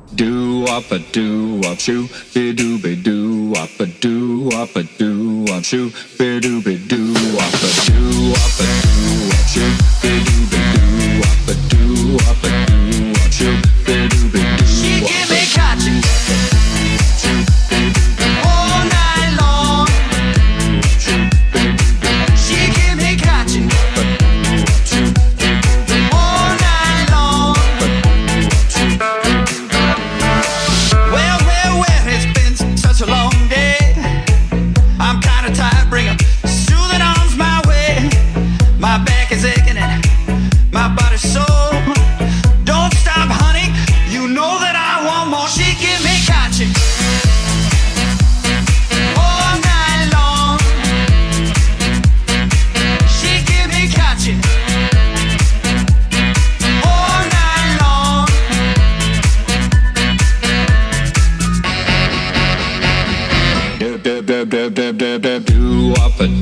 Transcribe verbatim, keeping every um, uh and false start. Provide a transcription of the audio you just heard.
Do up a do up shoo, be do be do up a do up a do up shoo, be do be do up a do up a do up shoo, be do be do up a do up a do up shoo, be do be do. She give me catching all night long. She give me catching all night long. Well, well, well, it's been such a long day. I'm kinda tired, bring 'em soothing arms my way. My back is aching and my body's sore. Don't stop, honey, you know that I want more. She give me catching all night long. She give me catching all night long. Do do do do do do do do up a